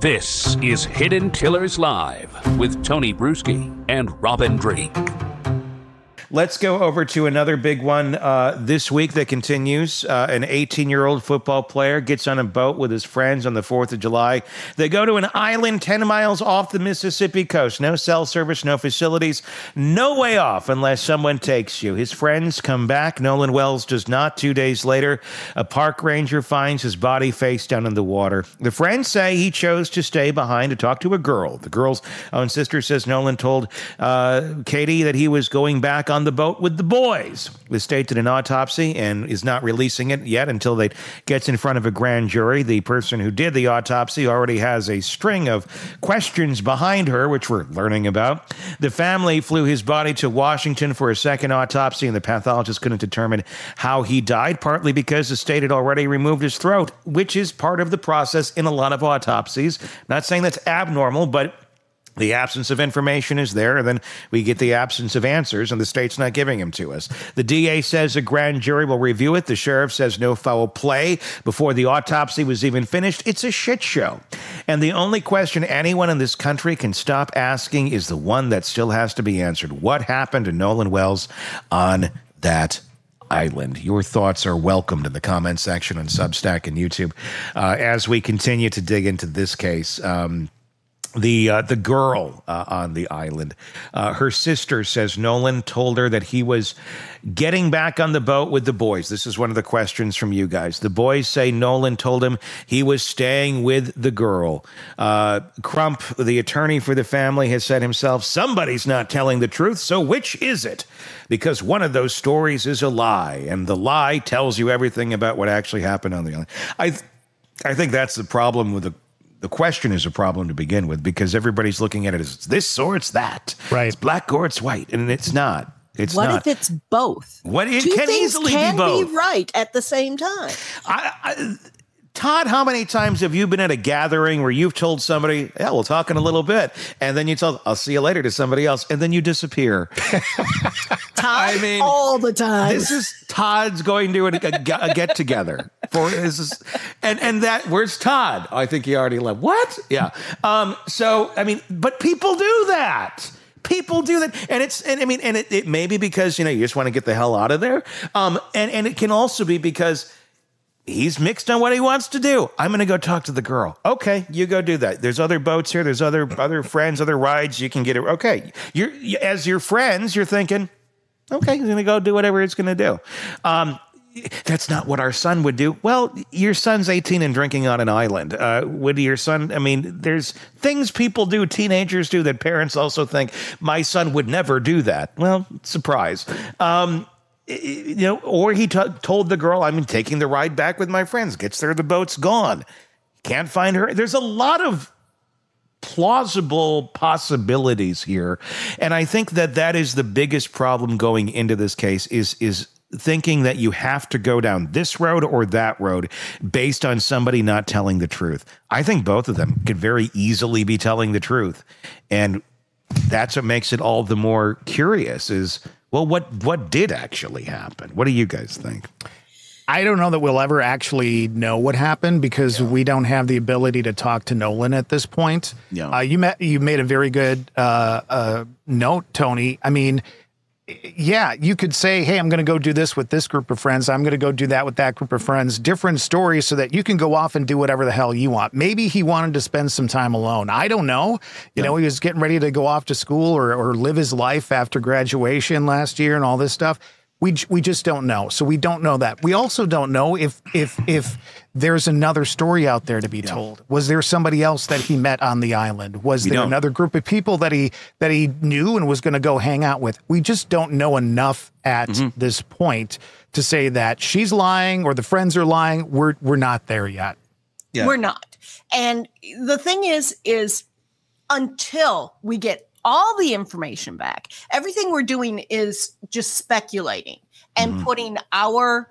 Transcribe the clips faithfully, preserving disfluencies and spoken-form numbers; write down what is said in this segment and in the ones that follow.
This is Hidden Killers Live with Tony Bruschi and Robin Dreeke. Let's go over to another big one uh, this week that continues. Uh, an eighteen-year-old football player gets on a boat with his friends on the fourth of July. They go to an island ten miles off the Mississippi coast. No cell service, no facilities, no way off unless someone takes you. His friends come back. Nolan Wells does not. Two days later, a park ranger finds his body face down in the water. The friends say he chose to stay behind to talk to a girl. The girl's own sister says Nolan told uh, Katie that he was going back on the boat with the boys. The state did an autopsy and is not releasing it yet until it gets in front of a grand jury. The person who did the autopsy already has a string of questions behind her, which we're learning about. The family flew his body to Washington for a second autopsy, and the pathologist couldn't determine how he died, partly because the state had already removed his throat, which is part of the process in a lot of autopsies. Not saying that's abnormal, but the absence of information is there, and then we get the absence of answers, and the state's not giving them to us. The D A says a grand jury will review it. The sheriff says no foul play before the autopsy was even finished. It's a shit show. And the only question anyone in this country can stop asking is the one that still has to be answered. What happened to Nolan Wells on that island? Your thoughts are welcomed in the comment section on Substack and YouTube uh, as we continue to dig into this case. Um, The uh, the girl uh, on the island, uh, her sister says Nolan told her that he was getting back on the boat with the boys. This is one of the questions from you guys. The boys say Nolan told him he was staying with the girl. Uh, Crump, the attorney for the family, has said himself, somebody's not telling the truth, so which is it? Because one of those stories is a lie, and the lie tells you everything about what actually happened on the island. I, th- I think that's the problem with the The question is a problem to begin with, because everybody's looking at it as it's this or it's that. Right. It's black or it's white, and it's not. It's what not. if it's both? What it Two can things easily can be both. be right at the same time. I, I, Todd, how many times have you been at a gathering where you've told somebody, yeah, we'll talk in a little bit, and then you tell, I'll see you later to somebody else, and then you disappear? Todd, I mean, all the time. This is Todd's going to a, a, a get together for his, and and that where's Todd? I think he already left. What? Yeah. Um. So I mean, but people do that. People do that, and it's and I mean, and it, it may be because you know you just want to get the hell out of there. Um. And and it can also be because he's mixed on what he wants to do. I'm going to go talk to the girl. Okay, you go do that. There's other boats here. There's other other friends, other rides. You can get it. Okay, you're as your friends, you're thinking, okay, he's going to go do whatever it's going to do. Um, that's not what our son would do. Well, your son's eighteen and drinking on an island. Uh, would your son, I mean, there's things people do, teenagers do, that parents also think, my son would never do that. Well, surprise. Um, you know, or he t- told the girl, I'm taking the ride back with my friends. Gets there, the boat's gone. Can't find her. There's a lot of plausible possibilities here. And I think that that is the biggest problem going into this case is, is thinking that you have to go down this road or that road based on somebody not telling the truth. I think both of them could very easily be telling the truth. And that's what makes it all the more curious is, well, what, what did actually happen? What do you guys think? I don't know that we'll ever actually know what happened because yeah. we don't have the ability to talk to Nolan at this point. Yeah. Uh, you met, you made a very good uh, uh, note, Tony. I mean, yeah, you could say, hey, I'm going to go do this with this group of friends. I'm going to go do that with that group of friends. Different stories so that you can go off and do whatever the hell you want. Maybe he wanted to spend some time alone. I don't know. You yeah. know, he was getting ready to go off to school or, or live his life after graduation last year and all this stuff. We we just don't know. So we don't know that. We also don't know if if if there's another story out there to be yeah. told. Was there somebody else that he met on the island? Was we there don't. another group of people that he that he knew and was going to go hang out with? We just don't know enough at mm-hmm. this point to say that she's lying or the friends are lying. We're we're not there yet. Yeah. We're not. And the thing is is until we get all the information back, everything we're doing is just speculating and mm-hmm. putting our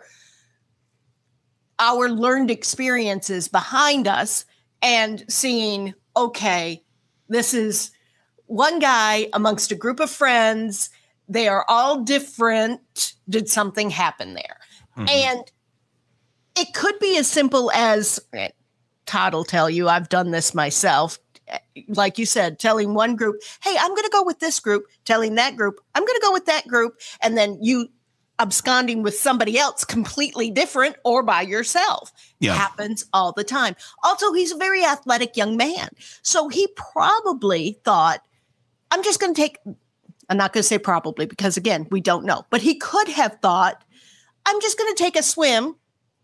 our learned experiences behind us and seeing, okay, this is one guy amongst a group of friends. They are all different. Did something happen there? Mm-hmm. And it could be as simple as Todd will tell you, I've done this myself. Like you said, telling one group, hey, I'm going to go with this group, telling that group, I'm going to go with that group. And then you absconding with somebody else completely different or by yourself. Yeah. Happens all the time. Also, he's a very athletic young man. So he probably thought, I'm just going to take, I'm not going to say probably because, again, we don't know. But he could have thought, I'm just going to take a swim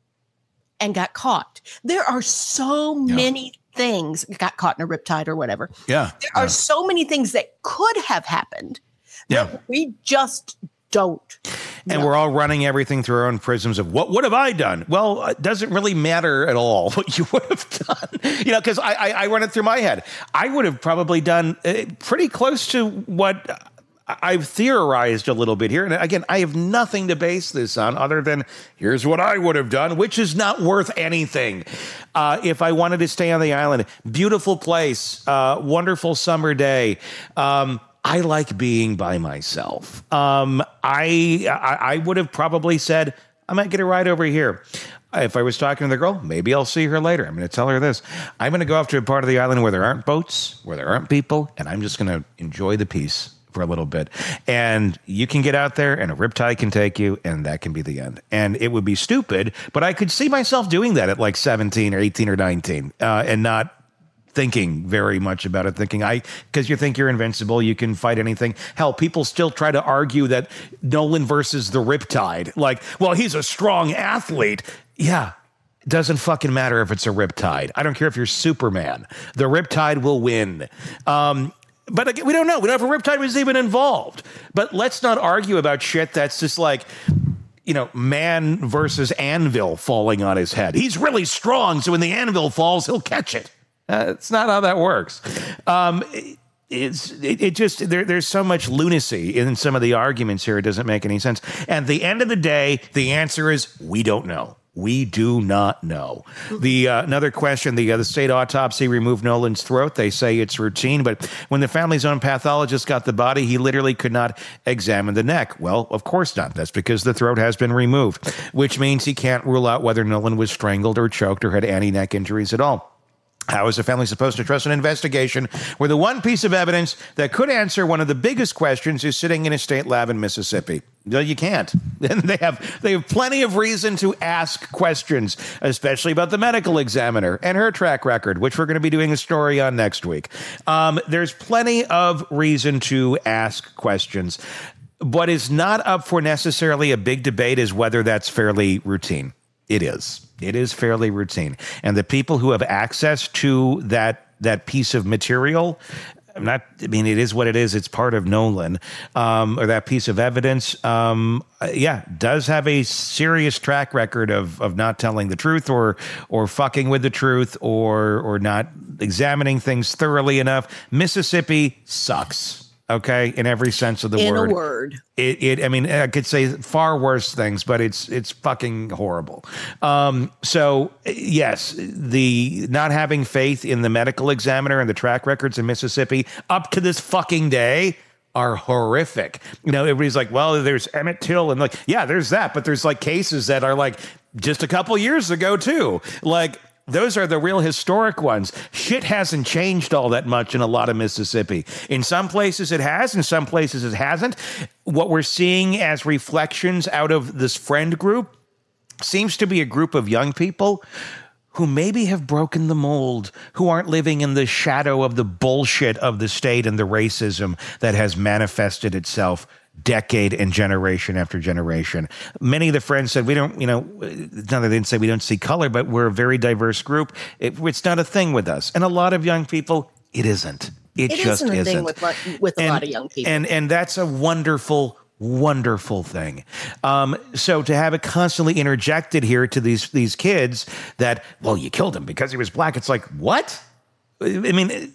and got caught. There are so yeah. many things, got caught in a riptide or whatever. Yeah. There yeah. are so many things that could have happened yeah. that we just don't. And know. We're all running everything through our own prisms of what would have I done? Well, it doesn't really matter at all what you would have done. You know, because I, I, I run it through my head. I would have probably done uh, pretty close to what I've theorized a little bit here. And again, I have nothing to base this on other than here's what I would have done, which is not worth anything. Uh, if I wanted to stay on the island, beautiful place, uh, wonderful summer day. Um, I like being by myself. Um, I, I I would have probably said, I might get a ride over here. If I was talking to the girl, maybe I'll see her later. I'm going to tell her this. I'm going to go off to a part of the island where there aren't boats, where there aren't people, and I'm just going to enjoy the peace for a little bit. And you can get out there and a riptide can take you and that can be the end. And it would be stupid, but I could see myself doing that at like seventeen or eighteen or nineteen uh, and not thinking very much about it, thinking I, because you think you're invincible, you can fight anything. Hell, people still try to argue that Nolan versus the Riptide, like, well, he's a strong athlete. Yeah. It doesn't fucking matter if it's a Riptide. I don't care if you're Superman. The Riptide will win. Um, But again, we don't know. We don't know if a Riptide was even involved. But let's not argue about shit that's just like, you know, man versus anvil falling on his head. He's really strong, so when the anvil falls, he'll catch it. Uh, it's not how that works. Um, it, it's it, it just there, there's so much lunacy in some of the arguments here. It doesn't make any sense. And at the end of the day, the answer is we don't know. We do not know. The uh, another question, the, uh, the state autopsy removed Nolan's throat. They say it's routine, but when the family's own pathologist got the body, he literally could not examine the neck. Well, of course not. That's because the throat has been removed, which means he can't rule out whether Nolan was strangled or choked or had any neck injuries at all. How is a family supposed to trust an investigation where the one piece of evidence that could answer one of the biggest questions is sitting in a state lab in Mississippi? No, you can't. And they have they have plenty of reason to ask questions, especially about the medical examiner and her track record, which we're going to be doing a story on next week. Um, there's plenty of reason to ask questions. What is not up for necessarily a big debate is whether that's fairly routine. It is. It is fairly routine. And the people who have access to that that piece of material, I'm not, I mean, it is what it is. It's part of Nolan, um, or that piece of evidence, um, yeah, does have a serious track record of of not telling the truth or or fucking with the truth or or not examining things thoroughly enough. Mississippi sucks. Okay, in every sense of the in word. In a word. It, it, I mean, I could say far worse things, but it's it's fucking horrible. Um, so, yes, the not having faith in the medical examiner and the track records in Mississippi up to this fucking day are horrific. You know, everybody's like, well, there's Emmett Till, and like, yeah, there's that, but there's like cases that are like just a couple years ago, too. Like, those are the real historic ones. Shit hasn't changed all that much in a lot of Mississippi. In some places it has, in some places it hasn't. What we're seeing as reflections out of this friend group seems to be a group of young people who maybe have broken the mold, who aren't living in the shadow of the bullshit of the state and the racism that has manifested itself decade and generation after generation. Many of the friends said, we don't, you know, no, they didn't say we don't see color, but we're a very diverse group. It, it's not a thing with us. And a lot of young people, it isn't. It, it just isn't a isn't. thing with, with a and, lot of young people. And, and that's a wonderful, wonderful thing. Um, so to have it constantly interjected here to these, these kids that, well, you killed him because he was black. It's like, what? I mean,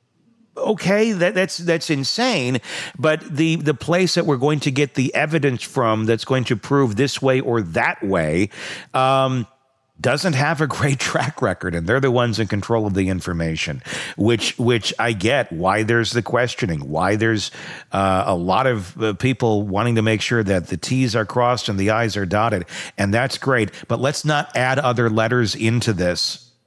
okay, that, that's that's insane, but the the place that we're going to get the evidence from that's going to prove this way or that way um, doesn't have a great track record, and they're the ones in control of the information, which which I get why there's the questioning, why there's uh, a lot of uh, people wanting to make sure that the T's are crossed and the I's are dotted, and that's great, but let's not add other letters into this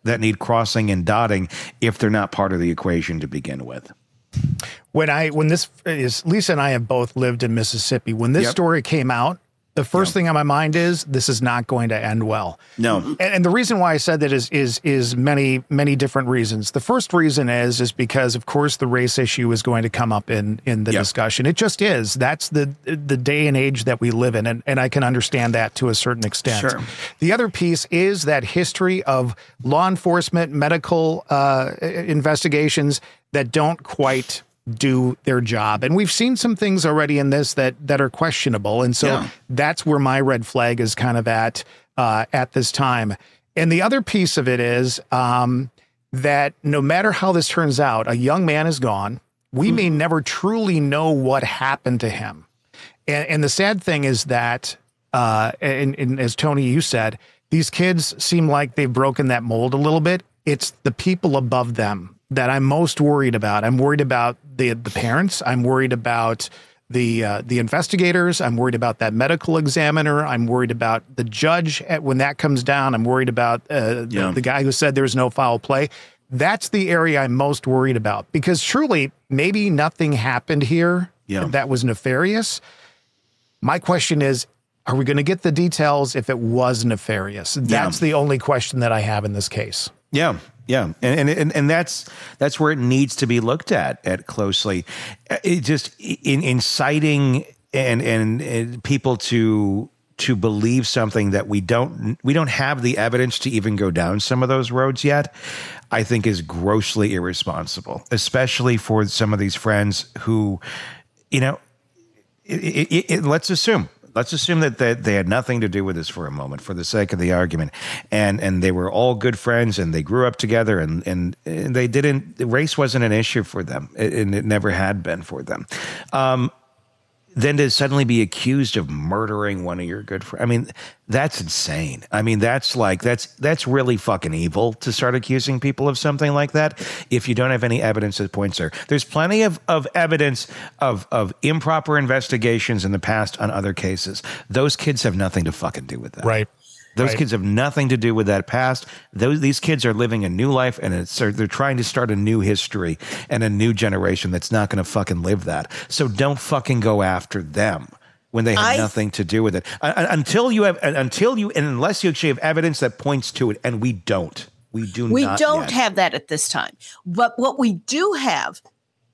that need crossing and dotting if they're not part of the equation to begin with. When I when this is Lisa and I have both lived in Mississippi. When this Yep. story came out, the first Yep. thing on my mind is this is not going to end well. No. And, and the reason why I said that is is is many many different reasons. The first reason is is because of course the race issue is going to come up in in the Yep. discussion. It just is. That's the the day and age that we live in, and and I can understand that to a certain extent. Sure. The other piece is that history of law enforcement, medical uh, investigations that don't quite do their job. And we've seen some things already in this that that are questionable. And so Yeah. that's where my red flag is kind of at uh, at this time. And the other piece of it is um, that no matter how this turns out, a young man is gone. We mm-hmm. may never truly know what happened to him. And, and the sad thing is that, uh, and, and as Tony, you said, these kids seem like they've broken that mold a little bit. It's the people above them that I'm most worried about. I'm worried about the the parents. I'm worried about the uh, the investigators. I'm worried about that medical examiner. I'm worried about the judge at, when that comes down. I'm worried about uh, Yeah. the, the guy who said there's no foul play. That's the area I'm most worried about, because truly, maybe nothing happened here Yeah. that was nefarious. My question is, are we going to get the details if it was nefarious? That's the only question that I have in this case. Yeah, yeah, and and and that's that's where it needs to be looked at at closely. It just in inciting and, and and people to to believe something that we don't we don't have the evidence to even go down some of those roads yet, I think is grossly irresponsible, especially for some of these friends who, you know, it, it, it, let's assume. Let's assume that they, they had nothing to do with this for a moment, for the sake of the argument, and and they were all good friends, and they grew up together, and and, and they didn't. Race wasn't an issue for them, and it never had been for them. Um, then to suddenly be accused of murdering one of your good friends, I mean, that's insane. I mean, that's like that's that's really fucking evil to start accusing people of something like that if you don't have any evidence that points there. There's plenty of, of evidence of of improper investigations in the past on other cases. Those kids have nothing to fucking do with that. Right. Those Right. kids have nothing to do with that past. Those these kids are living a new life, and it's they're trying to start a new history and a new generation that's not going to fucking live that. So don't fucking go after them when they have I- nothing to do with it. Uh, until you have, until you, and unless you actually have evidence that points to it, and we don't. We do We not. don't yet. have that at this time. But what we do have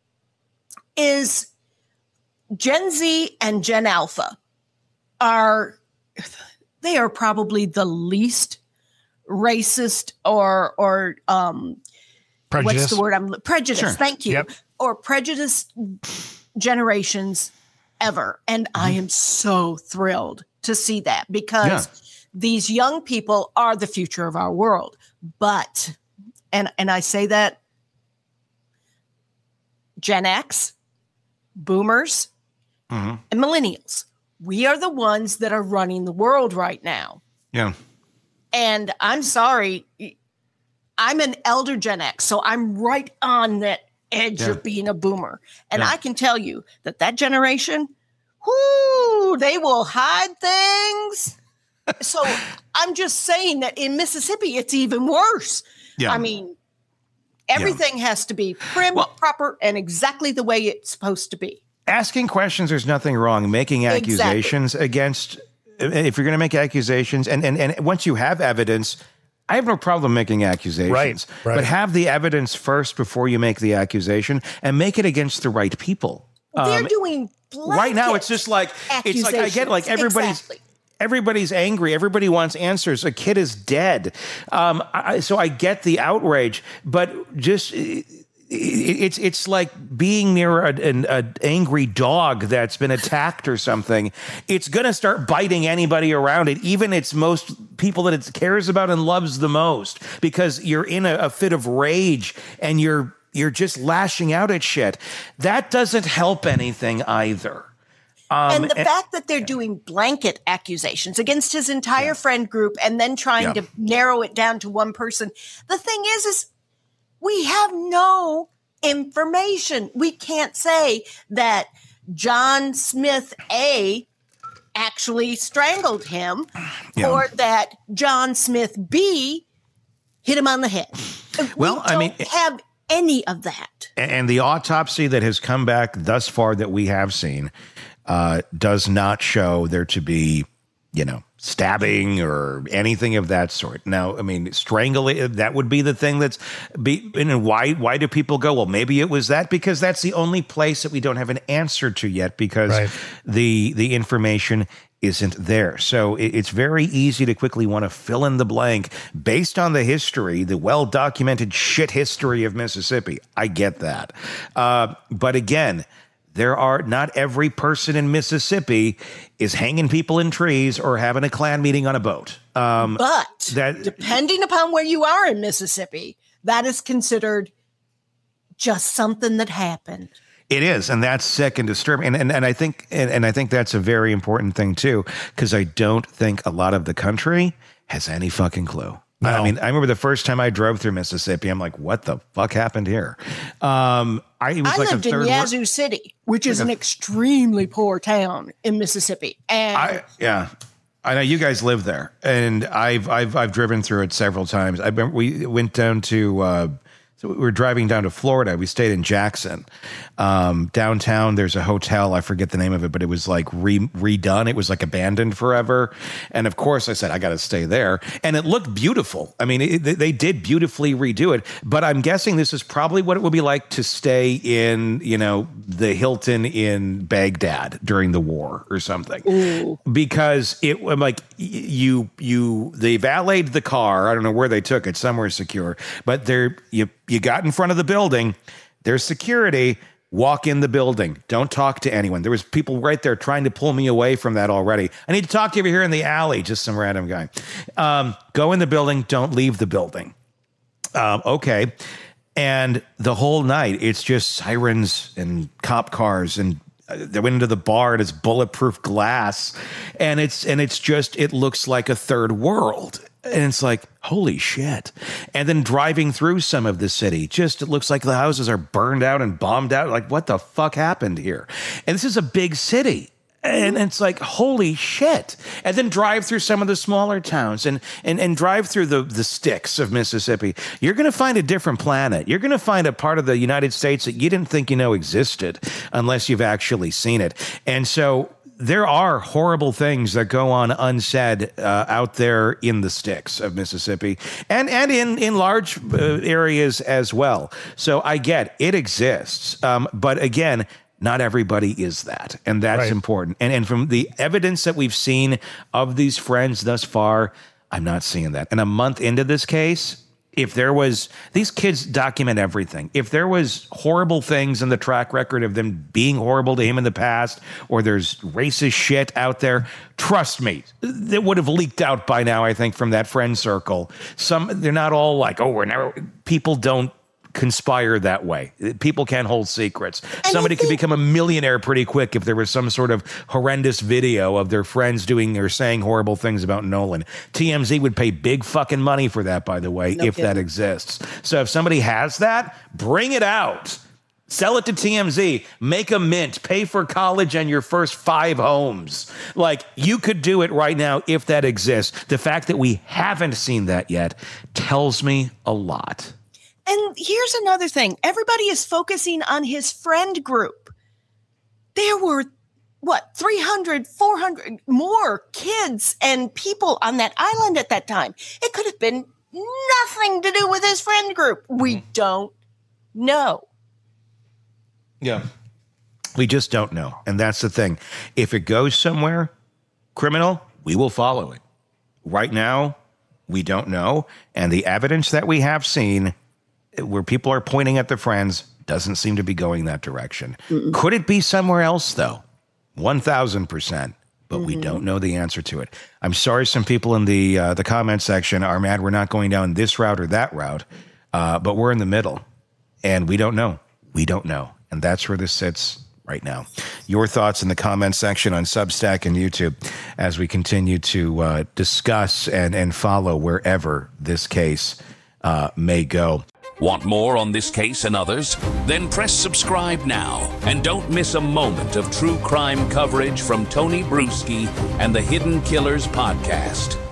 is Gen Z and Gen Alpha are they are probably the least racist or or um Prejudice. what's the word I'm prejudice. Sure. Thank you. Yep. Or prejudiced generations ever. And I am so thrilled to see that, because Yeah. these young people are the future of our world. But and and I say that Gen X, boomers, Mhm. and millennials, we are the ones that are running the world right now. Yeah. And I'm sorry, I'm an elder Gen X, so I'm right on that edge Yeah. of being a boomer. And Yeah. I can tell you that that generation, whoo, they will hide things. So I'm just saying that in Mississippi, it's even worse. Yeah. I mean, everything has to be prim, Well- proper, and exactly the way it's supposed to be. Asking questions, there's nothing wrong. Making accusations against, if you're going to make accusations, and, and, and once you have evidence, I have no problem making accusations. Right, right. But have the evidence first before you make the accusation, and make it against the right people. They're Um, doing right now, it's just like, it's like, I get it, like everybody's, Exactly. everybody's angry. Everybody wants answers. A kid is dead. Um, I, so I get the outrage, but just, it, it's it's like being near a, an a angry dog that's been attacked or something. It's going to start biting anybody around it, even its most people that it cares about and loves the most, because you're in a, a fit of rage and you're you're just lashing out at shit. That doesn't help anything either. Um, and the fact that they're doing blanket accusations against his entire friend group and then trying Yeah. to narrow it down to one person. The thing is, is we have no information. We can't say that John Smith A actually strangled him, Yeah. or that John Smith B, hit him on the head. Well, we I don't mean, have any of that. And the autopsy that has come back thus far that we have seen uh, does not show there to be, you know, stabbing or anything of that sort. Now, I mean, strangling, that would be the thing that's be, and why, why do people go, well, maybe it was that, because that's the only place that we don't have an answer to yet, because Right. the, the information isn't there. So it, it's very easy to quickly want to fill in the blank based on the history, the well-documented shit history of Mississippi. I get that. Uh, but again, there are not every person in Mississippi is hanging people in trees or having a Klan meeting on a boat. Um, But that- depending upon where you are in Mississippi, that is considered just something that happened. It is, and that's sick and disturbing. And and, and I think and, and I think that's a very important thing too, because I don't think a lot of the country has any fucking clue. No. I mean, I remember the first time I drove through Mississippi, I'm like, what the fuck happened here? Um, I it was I like lived a in third Yazoo wor- City, which is an extremely poor town in Mississippi. And I yeah. I know you guys live there, and I've I've I've driven through it several times. I been, we went down to uh, so we were driving down to Florida. We stayed in Jackson, um, downtown. There's a hotel. I forget the name of it, but it was like re, redone. It was like abandoned forever. And of course, I said I got to stay there, and it looked beautiful. I mean, it, they did beautifully redo it. But I'm guessing this is probably what it would be like to stay in, you know, the Hilton in Baghdad during the war or something. Ooh. Because it like you you they valeted the car. I don't know where they took it, somewhere secure. But they're you you got in front of the building. There's security. Walk in the building. Don't talk to anyone. There was people right there trying to pull me away from that already. I need to talk to you over here in the alley. Just some random guy. Um, go in the building. Don't leave the building. Um, okay. And the whole night, it's just sirens and cop cars, and they went into the bar and it's bulletproof glass, and it's and it's just it looks like a third world, and it's like holy shit. And then driving through some of the city, just it looks like the houses are burned out and bombed out. Like what the fuck happened here? And this is a big city. And it's like, holy shit. And then drive through some of the smaller towns and and, and drive through the, the sticks of Mississippi. You're going to find a different planet. You're going to find a part of the United States that you didn't think you know existed unless you've actually seen it. And so there are horrible things that go on unsaid uh, out there in the sticks of Mississippi and, and in, in large uh, areas as well. So I get it exists. Um, but again, not everybody is that, and that's Right. important. And and from the evidence that we've seen of these friends thus far, I'm not seeing that. And a month into this case, if there was, these kids document everything. If there was horrible things in the track record of them being horrible to him in the past, or there's racist shit out there, trust me, that would have leaked out by now, I think, from that friend circle. Some, they're not all like, oh, we're never, people don't conspire that way. People can't hold secrets. And Somebody I could think- become a millionaire pretty quick if there was some sort of horrendous video of their friends doing or saying horrible things about Nolan. T M Z would pay big fucking money for that, by the way, No if that kidding. exists. So if somebody has that, bring it out. Sell it to T M Z, make a mint, pay for college and your first five homes. Like, you could do it right now if that exists. The fact that we haven't seen that yet tells me a lot. And here's another thing. Everybody is focusing on his friend group. There were, what, three hundred, four hundred more kids and people on that island at that time. It could have been nothing to do with his friend group. We don't know. Yeah. We just don't know. And that's the thing. If it goes somewhere criminal, we will follow it. Right now, we don't know. And the evidence that we have seen where people are pointing at their friends doesn't seem to be going that direction. Mm-mm. Could it be somewhere else, though? one thousand percent. But mm-hmm. we don't know the answer to it. I'm sorry some people in the uh, the comment section are mad we're not going down this route or that route, uh, but we're in the middle. And we don't know. We don't know. And that's where this sits right now. Your thoughts in the comment section on Substack and YouTube as we continue to uh, discuss and, and follow wherever this case uh, may go. Want more on this case and others? Then press subscribe now and don't miss a moment of true crime coverage from Tony Bruschi and the Hidden Killers podcast.